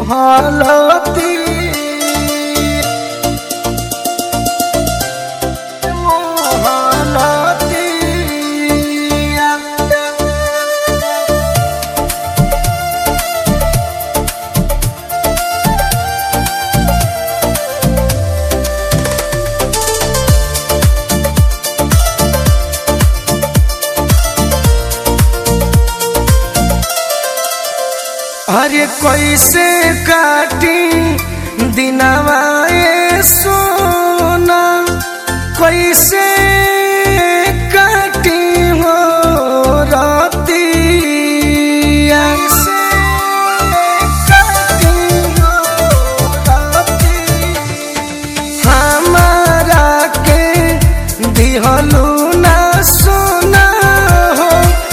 मोहलती अरे कैसे काटी दिनवा ये सोना कैसे काटी हो रतिया हमारा के दिहलू ना सोना हो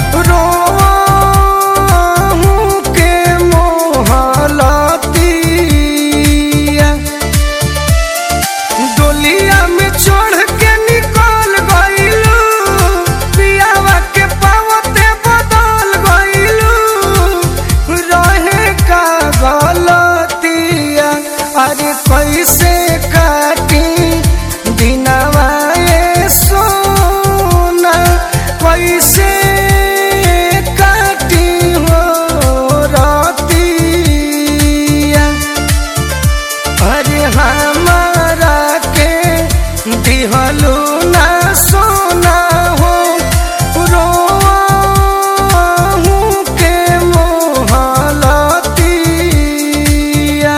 अरे कैसे काटी दिनवा ये सोना कैसे काटी हो रतिया अरे हमारा के दिहलू ना सोना हो रोहू के मोहलतिया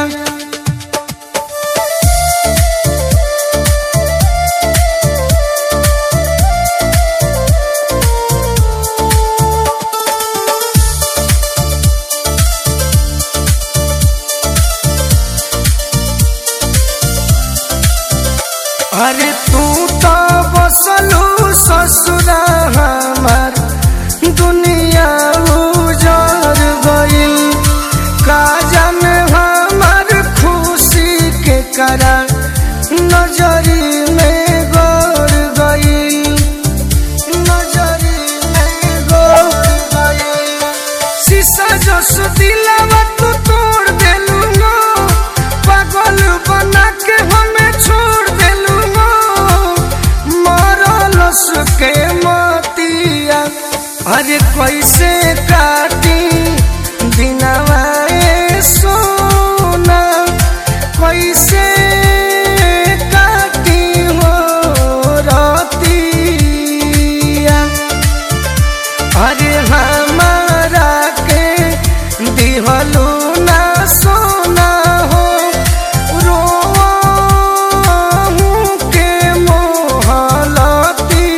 अरे तू तो बसलू ससुरा हमार दुनिया उजड़ गइल का जाने हमार खुशी के करा नजरी में गड़ गइल नजरी में गड़ गइल शीशा जस दिलवा तू तोड़ देलू नो पागल बना के हमें छोड़ के मोतिया अरे कैसे काटी दिनवा ये सोना कैसे काटी हो रतिया अरे हमारा के दिहलू ना सोना हो रोहू के मोहलती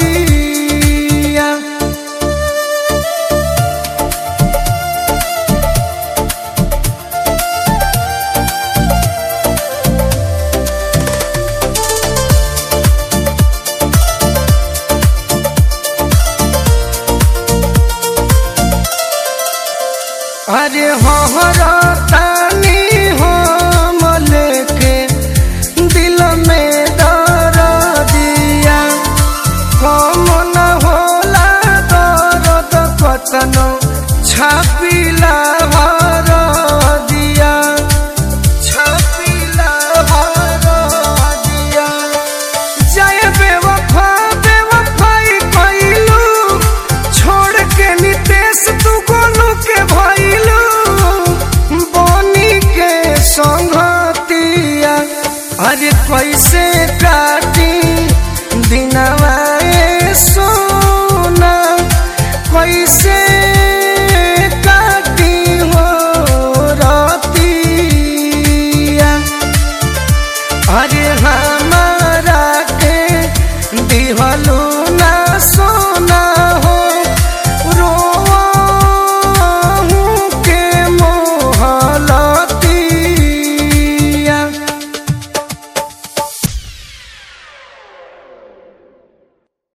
अरे हमारा तानी हम लेके दिल में दर्दिया कम न होला दर्द कतनो छापिला भर दिया छापिला भर दिया जय बेवफा बेवफाई कइलू छोड़ के नितेश तू गोलू के भइलू बनी के संगतिया अरे कैसे का